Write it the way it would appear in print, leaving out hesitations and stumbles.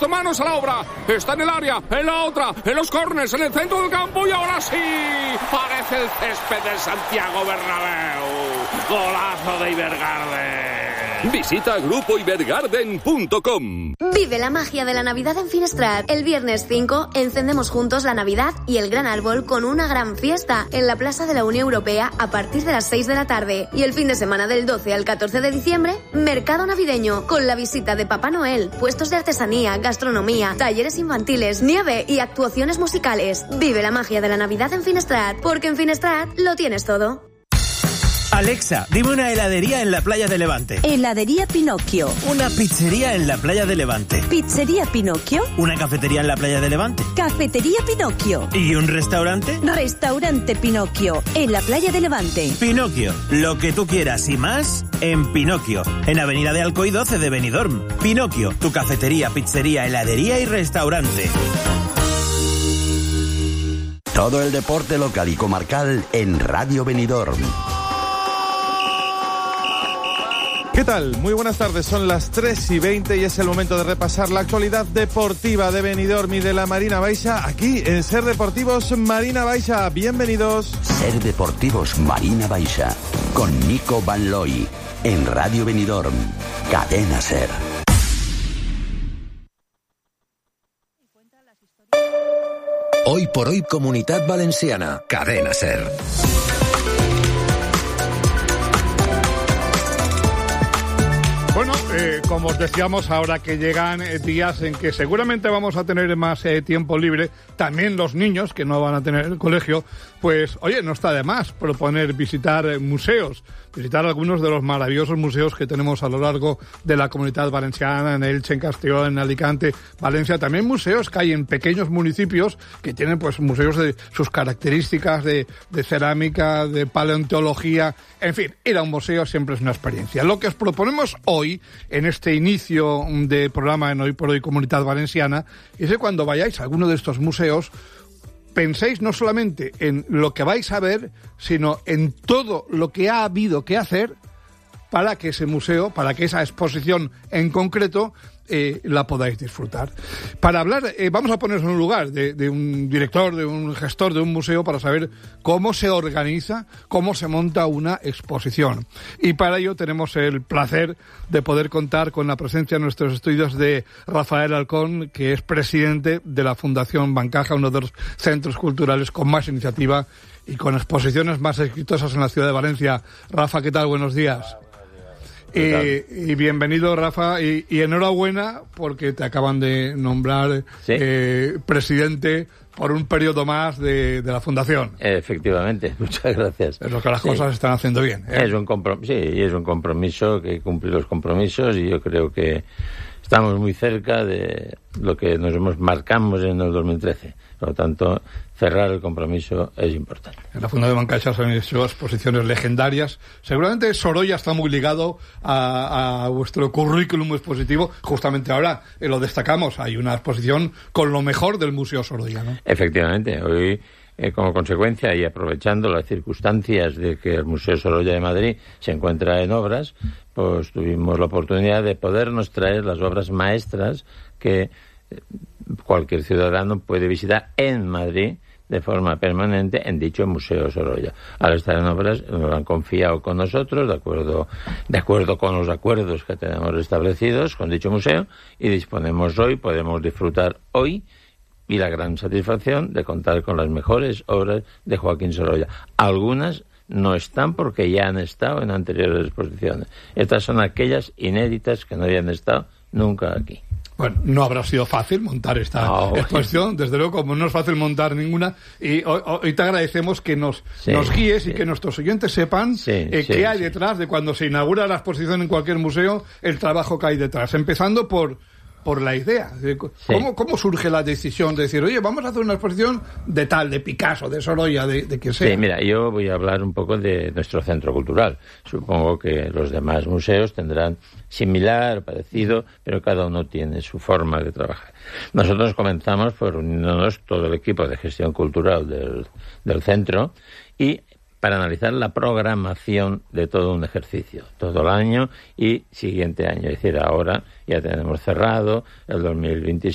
puesto manos a la obra. Está en el área, en la otra, en los córners, en el centro del campo y ahora sí. Parece el césped del Santiago Bernabéu. Golazo de Ibergarden. Visita grupoibergarden.com. Vive la magia de la Navidad en Finestrat. El viernes 5 encendemos juntos la Navidad y el gran árbol con una gran fiesta en la Plaza de la Unión Europea a partir de las 6 de la tarde. Y el fin de semana del 12 al 14 de diciembre, mercado navideño con la visita de Papá Noel, puestos de artesanía, gastronomía, talleres infantiles, nieve y actuaciones musicales. Vive la magia de la Navidad en Finestrat, porque en Finestrat lo tienes todo. Alexa, dime una heladería en la playa de Levante. Heladería Pinocchio. Una pizzería en la playa de Levante. Pizzería Pinocchio. Una cafetería en la playa de Levante. Cafetería Pinocchio. ¿Y un restaurante? Restaurante Pinocchio, en la playa de Levante. Pinocchio, lo que tú quieras y más en Pinocchio, en Avenida de Alcoy 12 de Benidorm. Pinocchio, tu cafetería, pizzería, heladería y restaurante. Todo el deporte local y comarcal en Radio Benidorm. ¿Qué tal? Muy buenas tardes, son las 3:20 y es el momento de repasar la actualidad deportiva de Benidorm y de la Marina Baixa, aquí en Ser Deportivos Marina Baixa. Bienvenidos. Ser Deportivos Marina Baixa, con Nico Van Looy, en Radio Benidorm, Cadena Ser. Hoy por hoy, Comunitat Valenciana, Cadena Ser. Bueno, como os decíamos, ahora que llegan días en que seguramente vamos a tener más tiempo libre, también los niños que no van a tener el colegio, pues oye, no está de más proponer visitar museos, visitar algunos de los maravillosos museos que tenemos a lo largo de la Comunitat Valenciana, en Elche, en Castelló, en Alicante, Valencia, también museos que hay en pequeños municipios que tienen pues museos de sus características de cerámica, de paleontología, en fin, ir a un museo siempre es una experiencia. Lo que os proponemos hoy, en este inicio de programa en Hoy por Hoy Comunitat Valenciana, es que cuando vayáis a alguno de estos museos, penséis no solamente en lo que vais a ver, sino en todo lo que ha habido que hacer para que ese museo, para que esa exposición en concreto la podáis disfrutar. Para hablar, vamos a ponernos en un lugar de un director, de un gestor de un museo, para saber cómo se organiza, cómo se monta una exposición. Y para ello tenemos el placer de poder contar con la presencia en nuestros estudios de Rafael Alcón, que es presidente de la Fundación Bancaja, uno de los centros culturales con más iniciativa y con exposiciones más exitosas en la ciudad de Valencia. Rafa, ¿qué tal? Buenos días. Y bienvenido, Rafa, y enhorabuena porque te acaban de nombrar presidente por un periodo más de la Fundación. Efectivamente, muchas gracias. Es lo que las cosas se están haciendo bien. Es un compromiso que cumple los compromisos y yo creo que estamos muy cerca de lo que marcamos en el 2013. Por lo tanto, cerrar el compromiso es importante. En la Fundación Bancaja se han hecho exposiciones legendarias. Seguramente Sorolla está muy ligado a vuestro currículum expositivo. Justamente ahora lo destacamos. Hay una exposición con lo mejor del Museo Sorolla, ¿no? Efectivamente. Hoy, como consecuencia y aprovechando las circunstancias de que el Museo Sorolla de Madrid se encuentra en obras, pues tuvimos la oportunidad de podernos traer las obras maestras que cualquier ciudadano puede visitar en Madrid de forma permanente en dicho Museo Sorolla. Al estar en obras nos han confiado con nosotros de acuerdo con los acuerdos que tenemos establecidos con dicho museo, y podemos disfrutar hoy y la gran satisfacción de contar con las mejores obras de Joaquín Sorolla. Algunas no están porque ya han estado en anteriores exposiciones. Estas son aquellas inéditas que no habían estado nunca aquí. Bueno, no habrá sido fácil montar esta exposición, desde luego, como no es fácil montar ninguna, y hoy te agradecemos que nos guíes y que nuestros oyentes sepan qué hay detrás de cuando se inaugura la exposición en cualquier museo, el trabajo que hay detrás, empezando por la idea. ¿Cómo surge la decisión de decir, oye, vamos a hacer una exposición de tal, de Picasso, de Sorolla, de quien sea? Sí, mira, yo voy a hablar un poco de nuestro centro cultural. Supongo que los demás museos tendrán similar, parecido, pero cada uno tiene su forma de trabajar. Nosotros comenzamos por unirnos todo el equipo de gestión cultural del centro y para analizar la programación de todo un ejercicio, todo el año y siguiente año. Es decir, ahora ya tenemos cerrado el 2026